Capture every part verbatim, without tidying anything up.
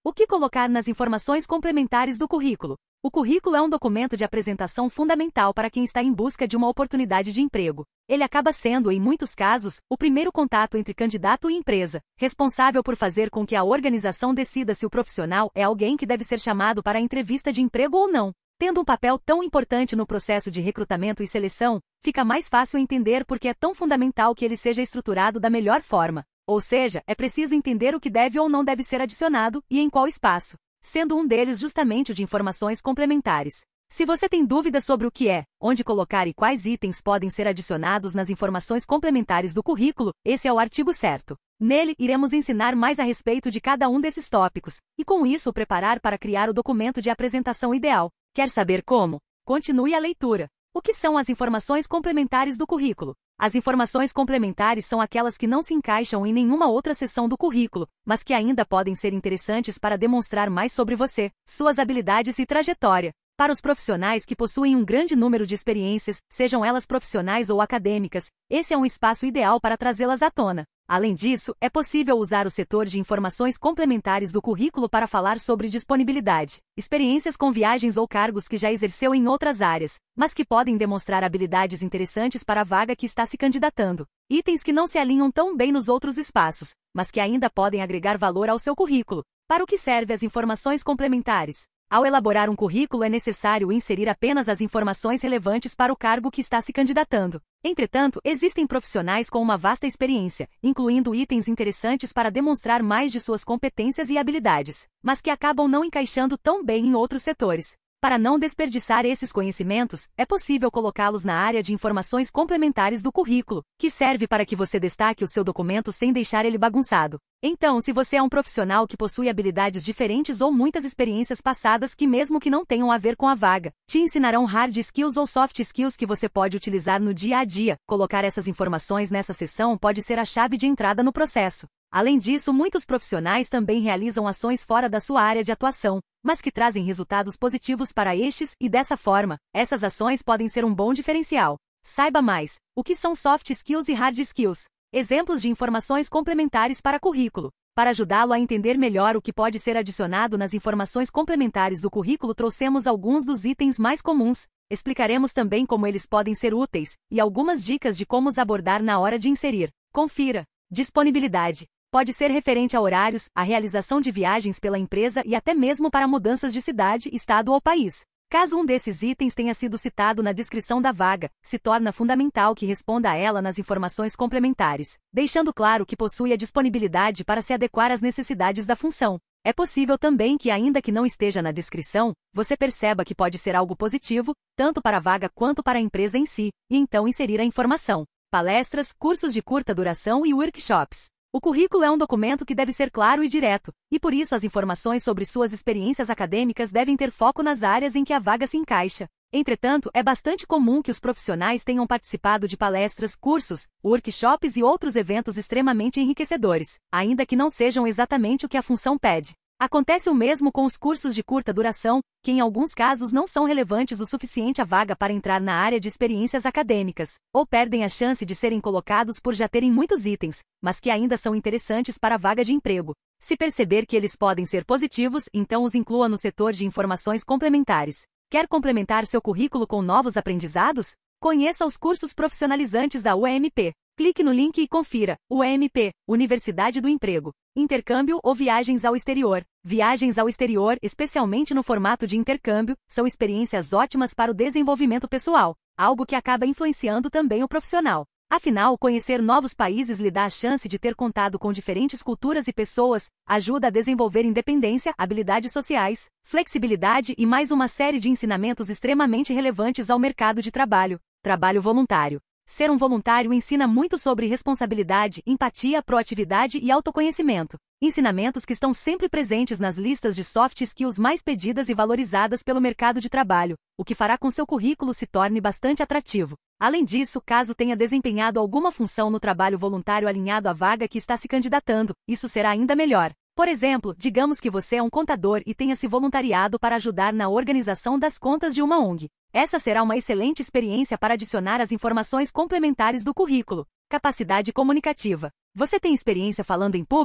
O que colocar nas informações complementares do currículo? O currículo é um documento de apresentação fundamental para quem está em busca de uma oportunidade de emprego. Ele acaba sendo, em muitos casos, o primeiro contato entre candidato e empresa, responsável por fazer com que a organização decida se o profissional é alguém que deve ser chamado para a entrevista de emprego ou não. Tendo um papel tão importante no processo de recrutamento e seleção, fica mais fácil entender por que é tão fundamental que ele seja estruturado da melhor forma. Ou seja, é preciso entender o que deve ou não deve ser adicionado e em qual espaço, sendo um deles justamente o de informações complementares. Se você tem dúvidas sobre o que é, onde colocar e quais itens podem ser adicionados nas informações complementares do currículo, esse é o artigo certo. Nele, iremos ensinar mais a respeito de cada um desses tópicos, e com isso preparar para criar o documento de apresentação ideal. Quer saber como? Continue a leitura. O que são as informações complementares do currículo? As informações complementares são aquelas que não se encaixam em nenhuma outra seção do currículo, mas que ainda podem ser interessantes para demonstrar mais sobre você, suas habilidades e trajetória. Para os profissionais que possuem um grande número de experiências, sejam elas profissionais ou acadêmicas, esse é um espaço ideal para trazê-las à tona. Além disso, é possível usar o setor de informações complementares do currículo para falar sobre disponibilidade, experiências com viagens ou cargos que já exerceu em outras áreas, mas que podem demonstrar habilidades interessantes para a vaga que está se candidatando. Itens que não se alinham tão bem nos outros espaços, mas que ainda podem agregar valor ao seu currículo. Para o que servem as informações complementares? Ao elaborar um currículo é necessário inserir apenas as informações relevantes para o cargo que está se candidatando. Entretanto, existem profissionais com uma vasta experiência, incluindo itens interessantes para demonstrar mais de suas competências e habilidades, mas que acabam não encaixando tão bem em outros setores. Para não desperdiçar esses conhecimentos, é possível colocá-los na área de informações complementares do currículo, que serve para que você destaque o seu documento sem deixar ele bagunçado. Então, se você é um profissional que possui habilidades diferentes ou muitas experiências passadas que mesmo que não tenham a ver com a vaga, te ensinarão hard skills ou soft skills que você pode utilizar no dia a dia, colocar essas informações nessa seção pode ser a chave de entrada no processo. Além disso, muitos profissionais também realizam ações fora da sua área de atuação, mas que trazem resultados positivos para estes e, dessa forma, essas ações podem ser um bom diferencial. Saiba mais. O que são soft skills e hard skills? Exemplos de informações complementares para currículo. Para ajudá-lo a entender melhor o que pode ser adicionado nas informações complementares do currículo, trouxemos alguns dos itens mais comuns. Explicaremos também como eles podem ser úteis e algumas dicas de como os abordar na hora de inserir. Confira. Disponibilidade. Pode ser referente a horários, a realização de viagens pela empresa e até mesmo para mudanças de cidade, estado ou país. Caso um desses itens tenha sido citado na descrição da vaga, se torna fundamental que responda a ela nas informações complementares, deixando claro que possui a disponibilidade para se adequar às necessidades da função. É possível também que, ainda que não esteja na descrição, você perceba que pode ser algo positivo, tanto para a vaga quanto para a empresa em si, e então inserir a informação. Palestras, cursos de curta duração e workshops. O currículo é um documento que deve ser claro e direto, e por isso as informações sobre suas experiências acadêmicas devem ter foco nas áreas em que a vaga se encaixa. Entretanto, é bastante comum que os profissionais tenham participado de palestras, cursos, workshops e outros eventos extremamente enriquecedores, ainda que não sejam exatamente o que a função pede. Acontece o mesmo com os cursos de curta duração, que em alguns casos não são relevantes o suficiente à vaga para entrar na área de experiências acadêmicas, ou perdem a chance de serem colocados por já terem muitos itens, mas que ainda são interessantes para a vaga de emprego. Se perceber que eles podem ser positivos, então os inclua no setor de informações complementares. Quer complementar seu currículo com novos aprendizados? Conheça os cursos profissionalizantes da U E M P. Clique no link e confira. U E M P, Universidade do Emprego. Intercâmbio ou viagens ao exterior. Viagens ao exterior, especialmente no formato de intercâmbio, são experiências ótimas para o desenvolvimento pessoal, algo que acaba influenciando também o profissional. Afinal, conhecer novos países lhe dá a chance de ter contato com diferentes culturas e pessoas, ajuda a desenvolver independência, habilidades sociais, flexibilidade e mais uma série de ensinamentos extremamente relevantes ao mercado de trabalho. Trabalho voluntário. Ser um voluntário ensina muito sobre responsabilidade, empatia, proatividade e autoconhecimento. Ensinamentos que estão sempre presentes nas listas de soft skills mais pedidas e valorizadas pelo mercado de trabalho, o que fará com seu currículo se torne bastante atrativo. Além disso, caso tenha desempenhado alguma função no trabalho voluntário alinhado à vaga que está se candidatando, isso será ainda melhor. Por exemplo, digamos que você é um contador e tenha se voluntariado para ajudar na organização das contas de uma O N G. Essa será uma excelente experiência para adicionar as informações complementares do currículo. Capacidade comunicativa. Você tem experiência falando em público?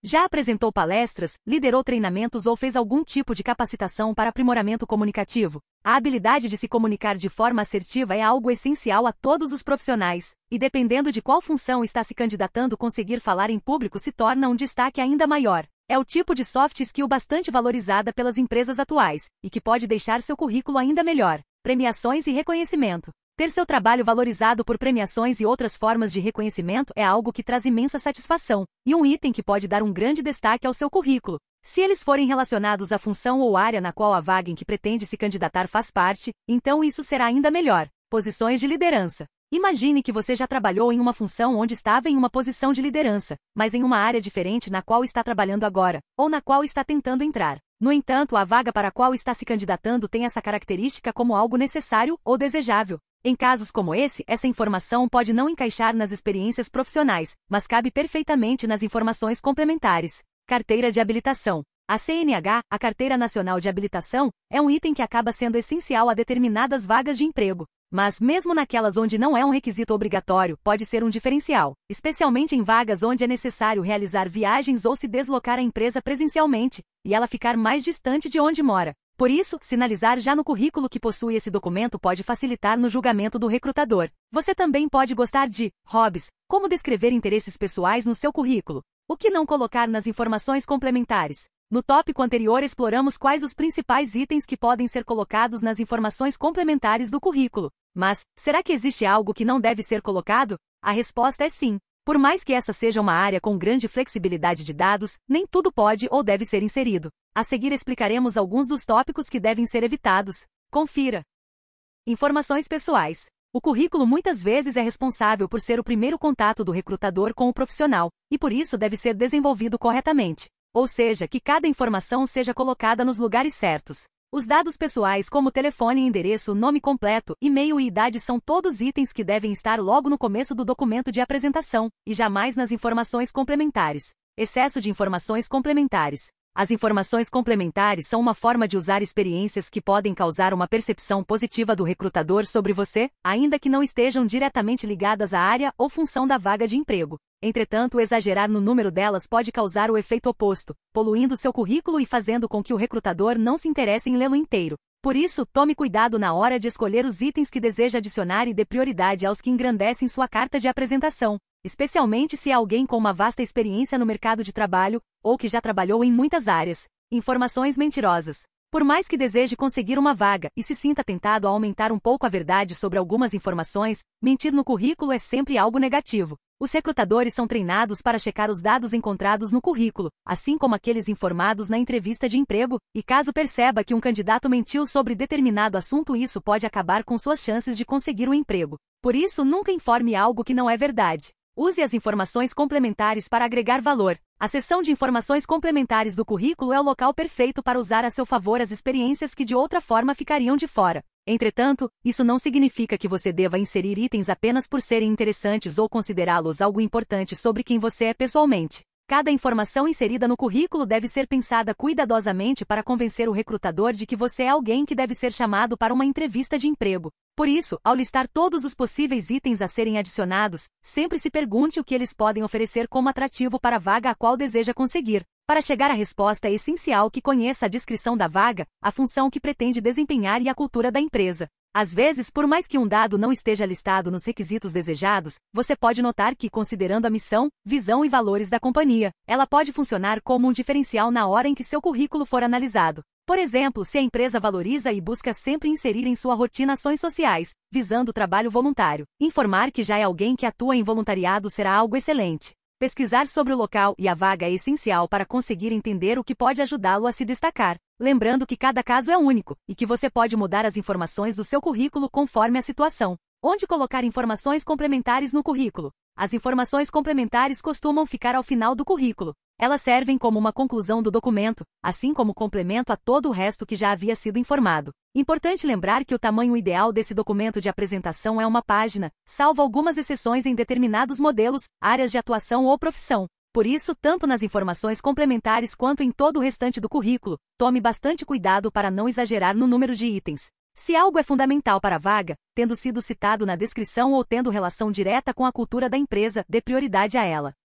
Já apresentou palestras, liderou treinamentos ou fez algum tipo de capacitação para aprimoramento comunicativo? A habilidade de se comunicar de forma assertiva é algo essencial a todos os profissionais, e dependendo de qual função está se candidatando, conseguir falar em público se torna um destaque ainda maior. É o tipo de soft skill bastante valorizada pelas empresas atuais, e que pode deixar seu currículo ainda melhor. Premiações e reconhecimento. Ter seu trabalho valorizado por premiações e outras formas de reconhecimento é algo que traz imensa satisfação, e um item que pode dar um grande destaque ao seu currículo. Se eles forem relacionados à função ou área na qual a vaga em que pretende se candidatar faz parte, então isso será ainda melhor. Posições de liderança. Imagine que você já trabalhou em uma função onde estava em uma posição de liderança, mas em uma área diferente na qual está trabalhando agora, ou na qual está tentando entrar. No entanto, a vaga para a qual está se candidatando tem essa característica como algo necessário ou desejável. Em casos como esse, essa informação pode não encaixar nas experiências profissionais, mas cabe perfeitamente nas informações complementares. Carteira de habilitação. A C N H, a Carteira Nacional de Habilitação, é um item que acaba sendo essencial a determinadas vagas de emprego. Mas, mesmo naquelas onde não é um requisito obrigatório, pode ser um diferencial, especialmente em vagas onde é necessário realizar viagens ou se deslocar à empresa presencialmente, e ela ficar mais distante de onde mora. Por isso, sinalizar já no currículo que possui esse documento pode facilitar no julgamento do recrutador. Você também pode gostar de hobbies, como descrever interesses pessoais no seu currículo. O que não colocar nas informações complementares? No tópico anterior exploramos quais os principais itens que podem ser colocados nas informações complementares do currículo. Mas, será que existe algo que não deve ser colocado? A resposta é sim. Por mais que essa seja uma área com grande flexibilidade de dados, nem tudo pode ou deve ser inserido. A seguir explicaremos alguns dos tópicos que devem ser evitados. Confira. Informações pessoais. O currículo muitas vezes é responsável por ser o primeiro contato do recrutador com o profissional, e por isso deve ser desenvolvido corretamente. Ou seja, que cada informação seja colocada nos lugares certos. Os dados pessoais como telefone, endereço, nome completo, e-mail e idade são todos itens que devem estar logo no começo do documento de apresentação, e jamais nas informações complementares. Excesso de informações complementares. As informações complementares são uma forma de usar experiências que podem causar uma percepção positiva do recrutador sobre você, ainda que não estejam diretamente ligadas à área ou função da vaga de emprego. Entretanto, exagerar no número delas pode causar o efeito oposto, poluindo seu currículo e fazendo com que o recrutador não se interesse em lê-lo inteiro. Por isso, tome cuidado na hora de escolher os itens que deseja adicionar e dê prioridade aos que engrandecem sua carta de apresentação, especialmente se é alguém com uma vasta experiência no mercado de trabalho, ou que já trabalhou em muitas áreas. Informações mentirosas. Por mais que deseje conseguir uma vaga e se sinta tentado a aumentar um pouco a verdade sobre algumas informações, mentir no currículo é sempre algo negativo. Os recrutadores são treinados para checar os dados encontrados no currículo, assim como aqueles informados na entrevista de emprego, e caso perceba que um candidato mentiu sobre determinado assunto, isso pode acabar com suas chances de conseguir um emprego. Por isso, nunca informe algo que não é verdade. Use as informações complementares para agregar valor. A seção de informações complementares do currículo é o local perfeito para usar a seu favor as experiências que de outra forma ficariam de fora. Entretanto, isso não significa que você deva inserir itens apenas por serem interessantes ou considerá-los algo importante sobre quem você é pessoalmente. Cada informação inserida no currículo deve ser pensada cuidadosamente para convencer o recrutador de que você é alguém que deve ser chamado para uma entrevista de emprego. Por isso, ao listar todos os possíveis itens a serem adicionados, sempre se pergunte o que eles podem oferecer como atrativo para a vaga a qual deseja conseguir. Para chegar à resposta é essencial que conheça a descrição da vaga, a função que pretende desempenhar e a cultura da empresa. Às vezes, por mais que um dado não esteja listado nos requisitos desejados, você pode notar que, considerando a missão, visão e valores da companhia, ela pode funcionar como um diferencial na hora em que seu currículo for analisado. Por exemplo, se a empresa valoriza e busca sempre inserir em sua rotina ações sociais, visando o trabalho voluntário, informar que já é alguém que atua em voluntariado será algo excelente. Pesquisar sobre o local e a vaga é essencial para conseguir entender o que pode ajudá-lo a se destacar. Lembrando que cada caso é único, e que você pode mudar as informações do seu currículo conforme a situação. Onde colocar informações complementares no currículo? As informações complementares costumam ficar ao final do currículo. Elas servem como uma conclusão do documento, assim como complemento a todo o resto que já havia sido informado. Importante lembrar que o tamanho ideal desse documento de apresentação é uma página, salvo algumas exceções em determinados modelos, áreas de atuação ou profissão. Por isso, tanto nas informações complementares quanto em todo o restante do currículo, tome bastante cuidado para não exagerar no número de itens. Se algo é fundamental para a vaga, tendo sido citado na descrição ou tendo relação direta com a cultura da empresa, dê prioridade a ela.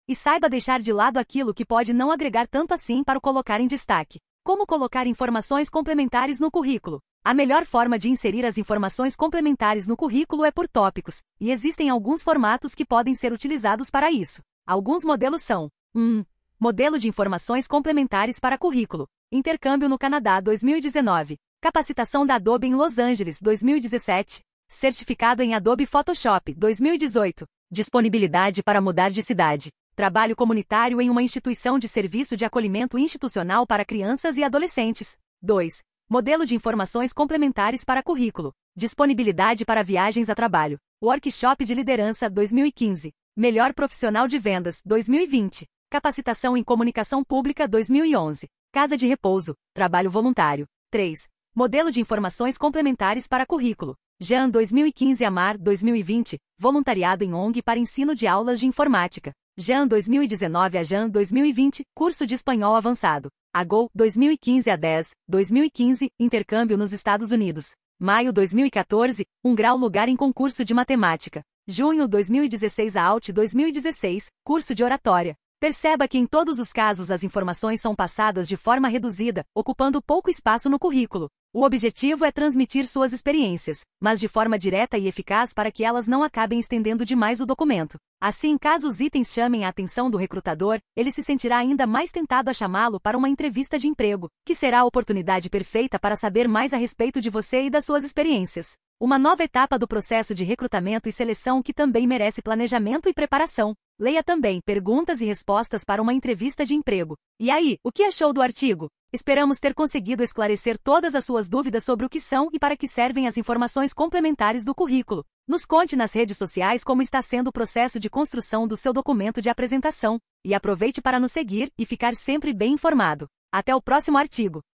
E saiba deixar de lado aquilo que pode não agregar tanto assim para o colocar em destaque. Como colocar informações complementares no currículo? A melhor forma de inserir as informações complementares no currículo é por tópicos, e existem alguns formatos que podem ser utilizados para isso. Alguns modelos são: um. Modelo de informações complementares para currículo. Intercâmbio no Canadá dois mil e dezenove. Capacitação da Adobe em Los Angeles dois mil e dezessete. Certificado em Adobe Photoshop dois mil e dezoito. Disponibilidade para mudar de cidade. Trabalho comunitário em uma instituição de serviço de acolhimento institucional para crianças e adolescentes. dois. Modelo de informações complementares para currículo. Disponibilidade para viagens a trabalho. Workshop de liderança dois mil e quinze. Melhor profissional de vendas dois mil e vinte. Capacitação em comunicação pública dois mil e onze. Casa de repouso. Trabalho voluntário. três. Modelo de informações complementares para currículo. Jean dois mil e quinze Amar dois mil e vinte. Voluntariado em O N G para ensino de aulas de informática. Jean dois mil e dezenove a Jean dois mil e vinte. Curso de espanhol avançado. Agol dois mil e quinze a dez. dois mil e quinze. Intercâmbio nos Estados Unidos. Maio dois mil e quatorze. Um grau lugar em concurso de matemática. Junho dois mil e dezesseis a Alt dois mil e dezesseis. Curso de oratória. Perceba que em todos os casos as informações são passadas de forma reduzida, ocupando pouco espaço no currículo. O objetivo é transmitir suas experiências, mas de forma direta e eficaz para que elas não acabem estendendo demais o documento. Assim, caso os itens chamem a atenção do recrutador, ele se sentirá ainda mais tentado a chamá-lo para uma entrevista de emprego, que será a oportunidade perfeita para saber mais a respeito de você e das suas experiências. Uma nova etapa do processo de recrutamento e seleção que também merece planejamento e preparação. Leia também perguntas e respostas para uma entrevista de emprego. E aí, o que achou do artigo? Esperamos ter conseguido esclarecer todas as suas dúvidas sobre o que são e para que servem as informações complementares do currículo. Nos conte nas redes sociais como está sendo o processo de construção do seu documento de apresentação. E aproveite para nos seguir e ficar sempre bem informado. Até o próximo artigo!